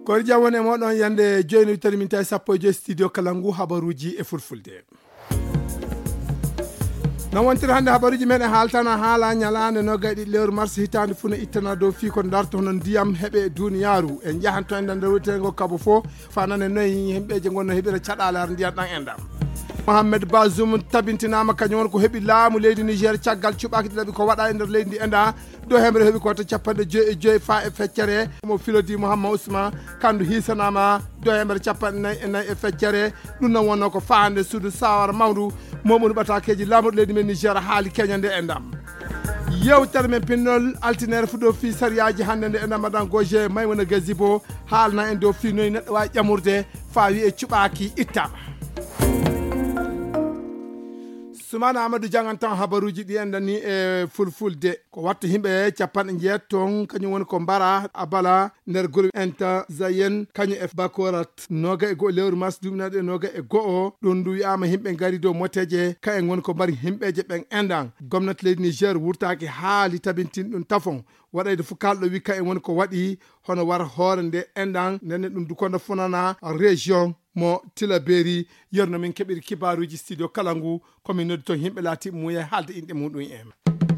ko jawone modon yande joyno terminta sappo je studio Kalangu habaruji e fulfulde na wontir hande habaruji men haltana hala nyalande no gadi lewru mars hitande funa ittana do fi ko darto non diyam hebe duniyaru en jahanto en dan wutengo kabo fo fanane noy hembeje gonno hebira cadala ndiyam dan endam Mohamed Bazoum tabintinama kanyon ko hebi laamu leydi Niger caggal cubaki dabi ko wada e nder leydi enda do hemre hebi ko to capande joy fa e feccere mo filodi Mohammed Ousmane kandu hisanama do hemre capande e feccere dum non wonno ko faande sudu sawar mawdu momonu batakeji laamu leydi men Niger haali kenyande endam yewtere men pinnol altinaire fudo fi sariyaji hande nde endam madan goje maymuna gazibo haalna en do fi noy neddo wa jamurde fa wi e cubaki itta Sumana Amadou jangantan habaruji di endani e fulfulde ko wattu himbe capan jeeton kanyum woni ko bara abala nder gol enta zayen kanyu f bakorat noga e go lewru mas dumnade noga e go don du yama himbe ngari do moteje ka en woni ko bari himbeje ben endan gomnati leydi Niger wurtaake haali tabintin dun tafon wadayde fukaldo wi ka en woni ko wadi hono war horende endan nenne dum du kono funana region mo tilaberi yorno min kebiri kibaruji studio Kalangu komi noddi to himbe lati muye halde inde mudum en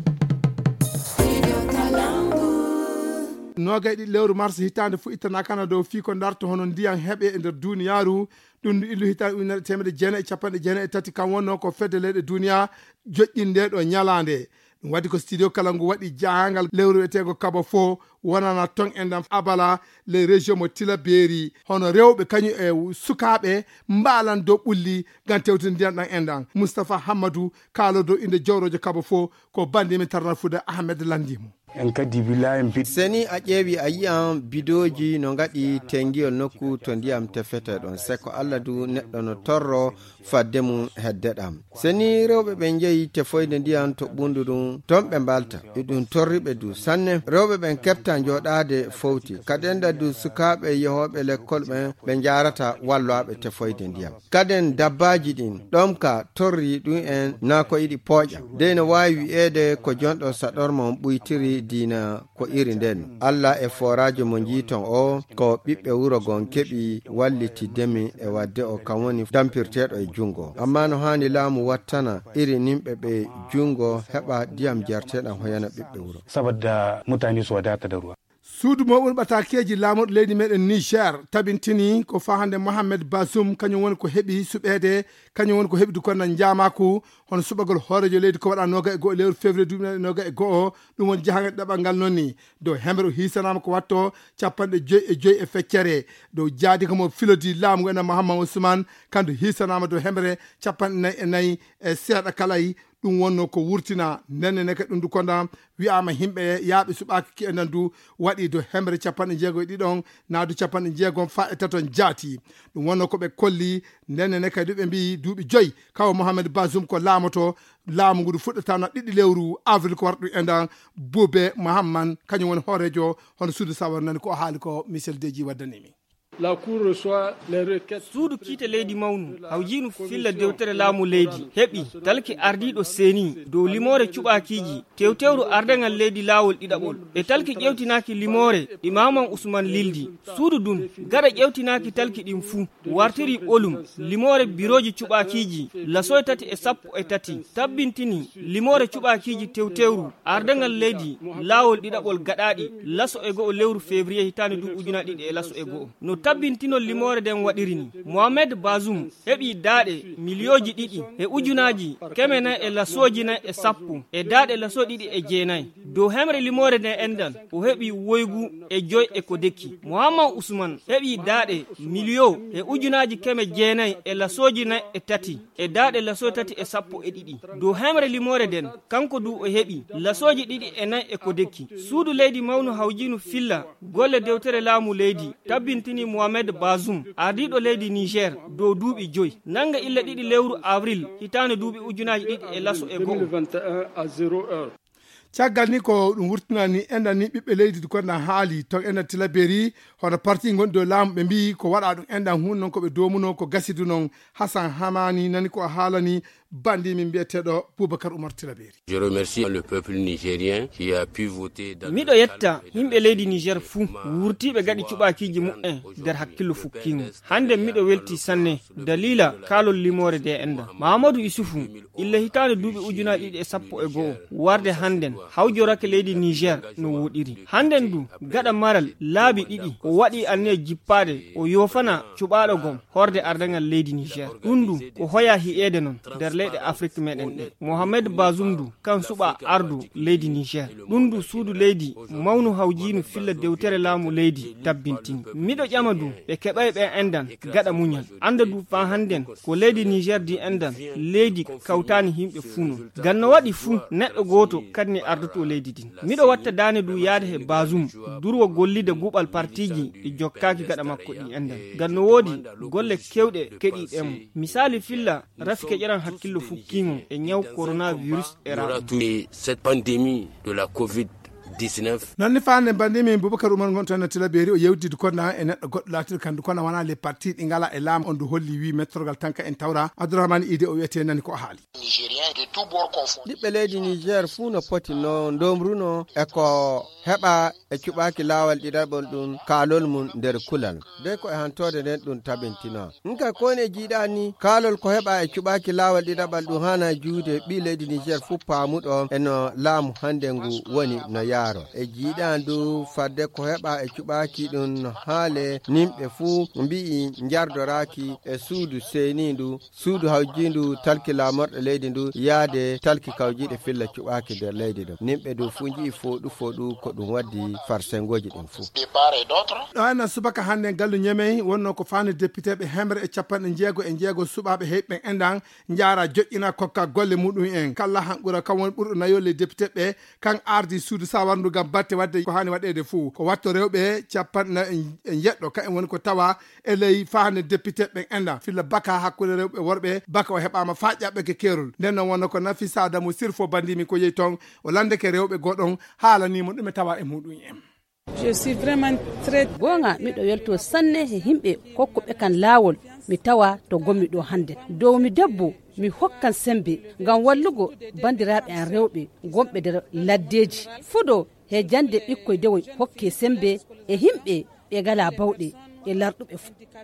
nogaydi lewru mars hitande fu itana kana do fi ko darto hono ndiyan hebe e nder duniyaru dum illu hitande unere temede jena e capande jena e tati kan wonno ko fedde leyde duniya jojjinde do nyalande wadi ko studio Kalangu wadi jahangal lewru etego kabo fo wonana ton endam abala les régions mo tilaberi hono rewbe kanyu e sukabe mbalan do bulli gantewte ndiyan dan endan Mustafa Hamadou kalo do inde jawroje kabo fo ko bandi mi tarna fuda Ahmed Landimo en kadi bilayen bit seni a ƴeewi a yi'an bidoji no ngaɗi tengiyol nokku to ndiyam tefete ɗon seko Allah du neɗɗo no torro fadde mum hedde ɗam seni rewɓe ɓen jeeyi tefoyde ndiyam to ɓundu ɗum ton ɓe mbalta e ɗum torriɓe du sanne rewɓe ɓen kefta joɗade fowti kadenda du sukaɓe yehoɓe l'école ɓen ɓe jarata walloɓe tefoyde ndiyam kaden dabbaji ɗin ɗom ka torri ɗum en na ko yiɗi pooƴa dey no wawi wi'ede ko jonɗo saɗorma on ɓuytiri dina ko iri nden Allah e forajo mo jiiton o ko ɓiɓɓe wuro gon keɓi walliti demi e wadde o kam woni dampirteɗo e jungo amma no hani laamu wattana iri nimɓe ɓe jungo heɓa diyam jarteɗam hoyana ɓiɓɓe wuro saboda mutane su wadata da ruwa suudu moɓon batakeji laamuɗo leydi meɗen Niger tabintini ko fahande Mohamed Bazoum kañum woni ko heɓi suɓede kañum woni ko heɓi du konna jamaku hono suɓagol hoorejo leydi ko waɗa noga e go lewru février 2021 ɗum woni jahangal ɗaɓal ngal nonni dow hemre o hisanama ko watto capanɗe joyi e feccere dow jaadi komo filodi laamu ena Mohammed Ousmane kandu hisanama dow hemre capanɗe nayyi e seeɗa kalayi ɗum wonno ko wurtina nenne ka ɗum du konda wi'ama himɓe yaaɓe suɓaki ki enen du waɗi do hemre capanɗe jeegoy ɗiɗon naadu capanɗe jeegom fa e taton jaati ɗum wonno ko ɓe kolli nenne kadi ɓe mbi duuɓi joyi kawo Mohamed Bazoum ko laamoto laamu ngu fuɗɗata na ɗiɗi lewru avril ko warɗu endan Boube Mahamman kañum woni hoorejo hono suudu sawar nani ko haali ko Michel Deji waddanimi La cour reçoit les requêtes. Suudu kiite leydi mawnu hawjinu filla dewtere laamu leydi heɓi talki ardiɗo seni dow limore cuɓakiji tewtewru ardengal leydi laawol ɗiɗaɓol e talki ƴewtinaki limore ɗi Maman Ousmane lildi suudu dun gaɗa ƴewtinaki talki ɗin fuu wartiri ɓolum limore biroji cuɓakiji lasoye tati e sappo e tati tabbintini limore cuɓakiji tewtewru ardengal leydi laawol ɗiɗaɓol gaɗaɗi laso e go'o lewru février hitande du ujuna ɗiɗi e laso e go'o no tabbintino limore den waɗirini Mohamed Bazoum heɓi daaɗe milioji ɗiɗi e ujunaji kemena e lasoji nayi e sappo e daaɗe laso ɗiɗi e jeenayi dow hemre limore den endal o heɓi woygu e joyi e ko dekki Mohammed Ousmane heɓi daaɗe milio e ujunaji keme jeenayi e lasoji nayi e tati e daaɗe laso tati e sappo e ɗiɗi dow hemre limore den kanko du o heɓi lasoji ɗiɗi e nayi e ko dekki suudu leydi mawnu hawjinu filla golle dewtere laamu leydi tabbintini Mohamed Bazoum ardiɗo leydi Niger dow duuɓi joyi nanga ille ɗiɗi lewru avril hitande duuɓi ujunaji ɗiɗi e laso e go'o 2021 à 0h. caggal ni ko ɗum wurtinani endan ni ɓiɓɓe leydi konɗa haali to endan tilaberi hono parti gonɗi dow laamu ɓe mbi ko waɗa ɗum endan hunde noon koɓe domuno ko gasidu noon Hassan Hamani nani ko haalani bandi min biyeteɗo Boubacar Oumar Tilaberi. Je remercie le peuple nigérien qui a pu voter dans miɗo yetta yimɓe leydi Niger fuu wurtiɓe gaɗi cuɓakiji mu'en nder hakkillo fukkimo. Hande miɗo welti sanne dalila kalol limore de enda Mahamadou Isufu illa hitande duuɓi ujunaji 2011 warde handen hawjorake leydi Niger no woɗiri. Handen du gaɗa maral laabi ɗiɗi o waɗi anne jippade o yofana cuɓaɗo gom horde ardangal leydi Niger. Ɗum du ko hoya hi'ede non nder leyɗe Afrique meɗen ɗe. Mohamed Bazoum du kan suɓa ardu leydi Niger. Ɗum du suudu leydi mawnu hawjinu filla dewtere laamu leydi tabbintini. Miɗo ƴama du ɓe keɓay ɓe endan gaɗa muñal. Anda du fa handen ko leydi Niger di endan leydi kawtani himɓe fuu non. Ganno waɗi fuu neɗɗo goto kadni arduto leydi din. Miɗo watta dane du yaade he Bazoum durwo gollide guɓal partiji ɗi jokkaki gaɗa makko ɗi endan. Ganno woodi golle kewɗe keɗiɗemo. Misali filla rafike ƴeran hakkillo fukkimo e ñaw coronavirus cette pandémie de la Covid-19. Nonni fande bandimi Boubacar Oumar Ngontana Tilaberi o yewdidi konna e neɗɗo goɗɗo laatiɗo kandu konna wona les parti ɗi ngala e laam on du holli wi mettorgal tanka en tawra Abdourahmane Ide o wiyete nani ko haali. ɗiɓɓe leydi Niger fuu no poti no ndomruno e ko heɓa e cuɓaki laawal ɗiɗaɓol ɗum kaalol mum nder kulal de ko e hantode nden ɗum tabintino nka kone jiiɗa ni kaalol ko heɓa e cuɓaki laawal ɗiɗaɓal ɗum hana juude ɓi leydi Niger fuu paamuɗo eno laamu hande ngu woni no yaaro e jiiɗandu fadde ko heɓa e cuɓaki ɗum no haale nimɓe fuu mbi'i jardoraki e suudu seynindu suudu hawjindu talki laamorɗo leydi ndu yaade talki kawjiɗe filla cuɓaki nder leydi ɗo nimɓe du fuu jii foɗu ko ɗum waddi farsengoji ɗin fuu ɗo ena subaka hande gallu ñemey wonno ko fani député ɓe hemre e 16 suɓaɓe heɓɓe endan jaara joƴƴina kokka golle muɗum en kala hanqura kam woni ɓurɗo nayole député ɓe kan ardi suudu sawarndu gam batte wadde ko hani waɗede fuu ko watto rewɓe 17 ka en woni ko tawa e ley fahande député ɓe endan filla baka hakkude rewɓe worɓe baka o heɓama fa ƴaɓɓe ke kerol nden noon wonno ko Nafisa Adamou Sirfo bandimi ko yeyi toon o landeke rewɓe goɗon haalanimo ɗume tawa e muɗum en. Je suis vraiment très gonga miɗo welto sanne he himɓe kokkuɓe kan laawol mi tawa to gommi ɗo hande dow mi debbo mi hokkan sembe ngam wallugo bandiraɓe en rewɓe gomɓe nder laddeji fuɗo he jande ɓikkoye dewoy hokke sembe e himɓe ɓe gala bawɗe e larɗuɓe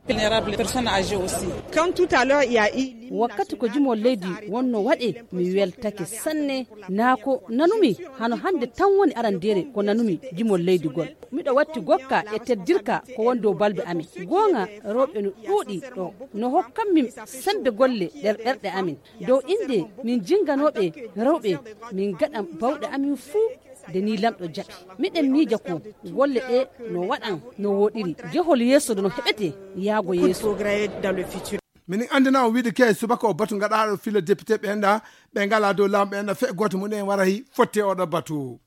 wakkati ko jimol leydi wonno waɗe mi weltake sanne naako nanumi hano hande tan woni arandere ko nanumi jimol leydi gol miɗo watti gokka e teddirka ko woni dow balɓe amin gonga rewɓe no ɗuuɗi ɗo no hokkanmin sembe golle nder ɓerɗe amin dow inde min jinganoɓe rewɓe min gaɗan bawɗe amin fuu de ni lamɗo jaɓi miɗen miija ko golle ɗe no waɗan no woɗiri jehol yeeso no heɓete yaago yeeso minin andina o wiide ke subaka o batu gaɗaɗo fila député ɓe enda ɓe ngala dow laamu ɓe enda fe goto mumen waray fotte oɗo batu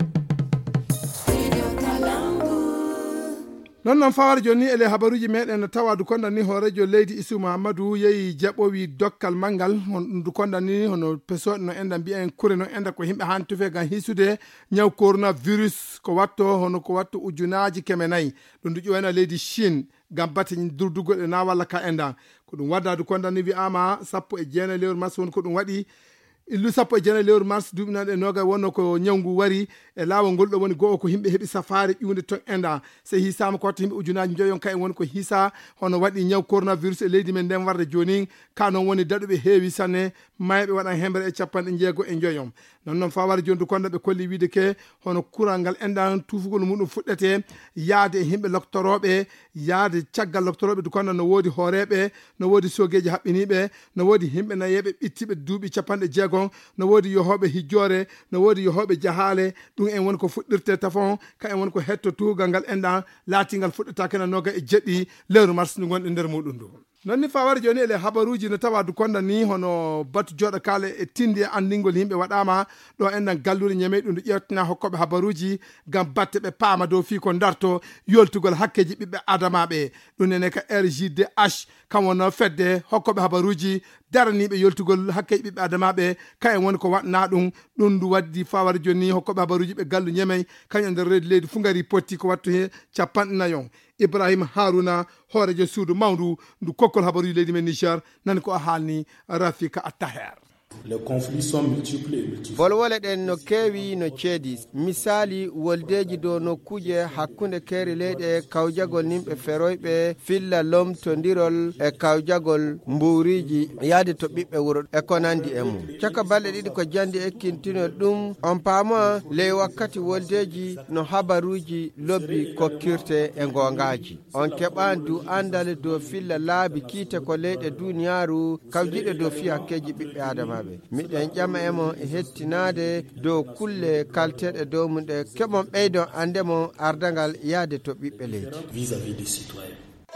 non fawar joni ele habaruji meɗen no tawadu konda ni horejo leydi Issou Mahamadou yeyi jaɓowi dokkal mangal du konda ni hono peso no enda mbiyen kure no enda ko himɓe han tufe gam hisude ñaw coronavirus ko watto hono ko watto ujunaji kemenayi ɗum du ƴoyna leydi Chine gam batte durdugol e na walla ka enda ko ɗum waddadu konda ni wi'ama 19 lewru mars woni ko ɗum waɗi illu 19 lewru mars duuɓi nanɗe noga wonno ko ñawngu wari e laawol ngol ɗo woni go'o ko himɓe heɓi safari ƴiwde ton enda so hisama ko watta himɓe ujunaji joyon ka en woni ko hisa hono waɗi ñaw coronavirus e leydi men nden warde joni ka noon woni daɗuɓe heewi sanne mayɓe waɗan hembre e 16 non fa wari joni konda ɓe kolli wiide ke hono kural ngal endan tufugol muɗum fuɗɗete yaade e himɓe loktoroɓe yaade caggal loktoroɓe du konda no woodi hooreɓe no woodi sogeji haɓɓiniɓe no woodi himɓe nayeɓe ɓittiɓe duuɓi 60 no woodi yohoɓe hijjore no woodi yohoɓe jahale ɗum en woni ko fuɗɗirte tafon ka en woni ko hetto tugal ngal endan laatingal fuɗɗata kena noga e jeɗɗi lewru mars ndu gonɗe nder muɗum ndu nonni fa wari joni ele habaruji no tawa du konda ni hono batu joɗo kala e tindi andingol yimɓe waɗama ɗo endan gallure ñeme ɗum ɗo ƴewtina hokkoɓe habaruji gam batte ɓe paama dow fi ko darto yoltugol hakkeji ɓiɓɓe adamaɓe ɗum nene ka RJDH kam wonno fedde hokkoɓe habaruji daraniɓe yoltugol hakkeji ɓiɓɓe adamaɓe ka en woni ko waɗna ɗum ɗum du waddi fa wari joni hokkoɓe habaruji ɓe gallu ñemey kañum nder reedi leydi fu gari potti ko wattu he 50 Ibrahima Haruna horejo suudu mawdu ndu kokkol habaruji leydi men Niger nani ko a haalni Rafika Attaher Les conflits sont multiples. bolwole ɗen no kewi no ceedi misali woldeji do nokkuje hakkunde keeri leyɗe kawjagol nimɓe feroyɓe filla lomtodirol e kawjagol mburiji yaade to ɓiɓɓe wuro e ko nandi e mum caka balɗe ɗiɗi ko jandi ekkintinol ɗum on paama ley wakkati woldeji no habaruji lobbi kokkirte e gongaji on keɓan du andal dow filla laabi kiite ko leyɗe duniyaru kawjiɗe dow fi hakkeji ɓiɓɓe adamaɓe miɗen ƴama emo e hettinade dow kulle kalteɗe dow mum ɗe keɓon ɓeydon andemo ardangal yaade to ɓiɓɓe leydi vis-à-vis des citoyens.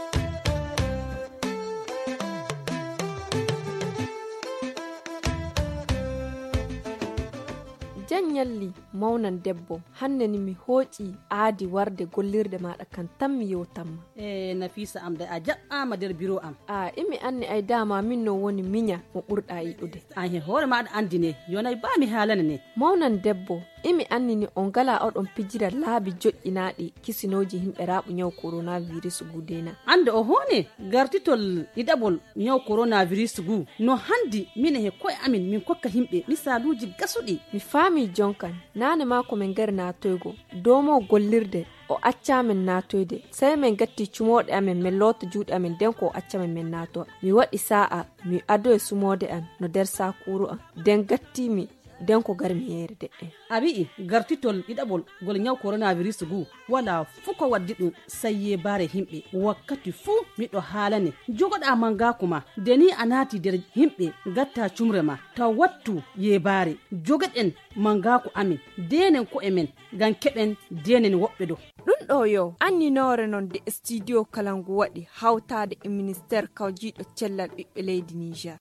janyalli mawnan debbo hande ni mi hooƴi aadi warde gollirde maɗa kan tan mi yewtanma Nafisa am da a jaɓɓama nder bureau am imi anni ay dama min no woni miña mo ɓurɗa yiɗude an he hoore maɗa andine yonay ba mi haalana ne mawnan debbo imi annini on gala oɗon pijira laabi joƴƴinaɗi kisinoji himɓe raaɓu ñaw coronavirus gudena ande o hone gartitol ɗiɗaɓol ñaw coronavirus gu no handi min he koye amin min kokka himɓe misaluji gasuɗi mi faami jonkan nane ma ko min gari natoygo domo gollirde o accamen natoyde sai min gatti cumoɗe amen min loota juuɗe amen den ko o accamen min nato mi waɗi sa'a mi ado e sumode an no nder sakuru an den gattimi den ko gar mi yeere de'e abii gartitol ɗiɗaɓol gol ñaw coronavirus gu wala fuu ko waddi ɗum sayye bare himɓe wakkati fuu miɗo haalane jogoɗa mangaku ma deni a naati nder himɓe gatta cumre ma taw wattu yebare jogoɗen mangaku amin denen ko emen ngam keɓen denen woɓɓe ɗo ɗum ɗo yo anninore non de studio kalangu waɗi hawtade e ministére kawjiɗo cellal ɓiɓɓe leydi Niger.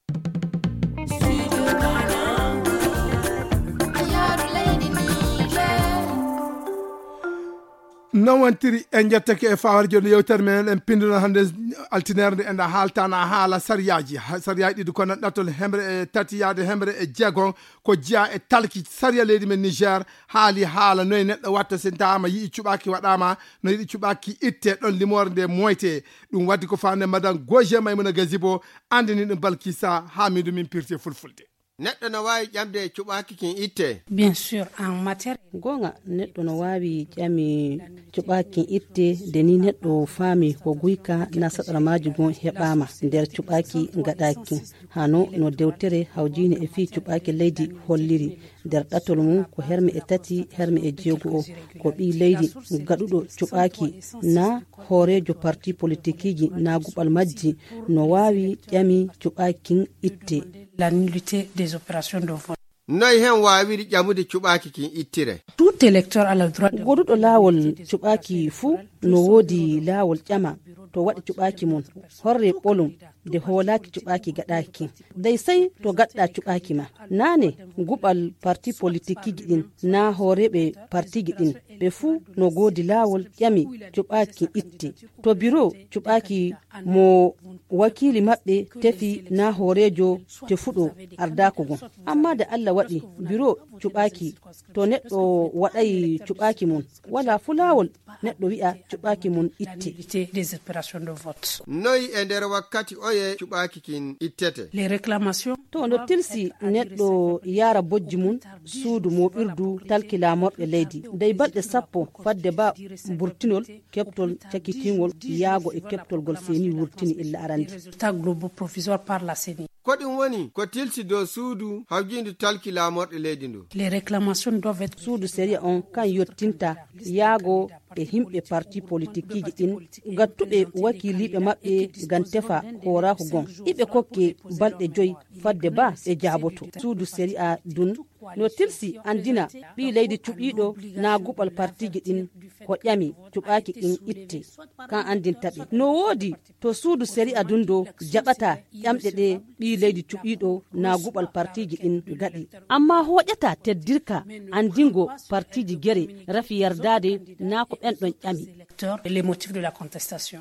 non wontiri en jettake e fawar joni yewtere men en pindino hande altinere nde enda haaltana haala sariyaji ɗiɗi kono ɗatol hemre e tati yaade hemre e jeegon ko jiya e talki sariya leydi men Niger haali haala noye neɗɗo watta so tawama yii cuɓaki waɗama no yiɗi cuɓaki itte ɗon limore nde moyte ɗum waddi ko famde madame Goje Maymuna Gazibo andini ɗum Balkissa Hamidou min pirte fulfulde neɗɗo no wawi ƴamde cuɓaki kin itte bien sûr en matière gonga neɗɗo no wawi ƴami cuɓakin itte deni neɗɗo faami ko guyka na saɗaramaji gon heɓama nder cuɓaki gaɗaki hano no dewtere hawjini e fi cuɓaki leydi holliri nder ɗatol mum ko herme e tati herme e jeego o ko ɓi leydi gaɗuɗo cuɓaki na hoorejo parti politique ji na guɓal majji no wawi ƴami cuɓakin itte la nullité des opérations de vote. noy hen wawiri ƴamude cuɓaki kin ittire tout électeur a le droit de goɗuɗo laawol cuɓaki fuu no woodi laawol ƴama to waɗi cuɓaki mum horre ɓolum de hoolaki cuɓaki gaɗaki dey sey to gaɗɗa cuɓaki ma nane guɓal parti politique ji ɗin na hooreɓe partiji ɗin ɓe fuu no goodi laawol ƴami cuɓaki itte to bureau cuɓaki mo wakili maɓɓe tefi na hoorejo tefuɗo ardako gon amma da Allah waɗi bureau cuɓaki to neɗɗo waɗay cuɓaki mum wala fu laawol neɗɗo wi'a cuɓaki mum itte des opérations de vote. noyi e nder wakkati oye cuɓaki kin ittete les réclamations to no tirsi neɗɗo yara bojji mum suudu moɓirdu talki lamorɗe leydi dey balɗe sappo fadde ba burtinol keɓtol cakitingol yaago e keɓtolgol seni wurtini illa arande résultats globaux provisoires par la CENI. ko ɗum woni ko tilsi dow suudu hawjindu talki lamorɗe leydi ndu les réclamations doivent être suudu séria on kan yottinta yaago e himɓe parti politique ji ɗin gattuɓe wakiliɓe maɓɓe gam tefa hoorako gon iɓe kokke balɗe joyi fadde ba ɓe jaaboto suudu séria dun no tirsi andina ɓi leydi cuɓiɗo na guɓal partiji ɗin ko ƴami cuɓaki ɗin itte kan andintaɓe no woodi to suudu séria dun do jaɓata ƴamɗe ɗe ɓi leydi cuɓiɗo na guɓal partiji ɗin gaɗi amma hoƴata teddirka andingo partiji guere rafi yardade na ko ɓen ɗon ƴami les motifs de la contestation.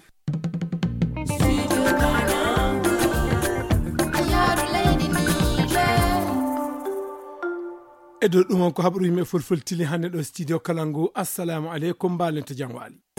e dow ɗum on ko haɓru yimɓe fulfultili hannde ɗo studio Kalangu assalamu aleykum mbalente jam waali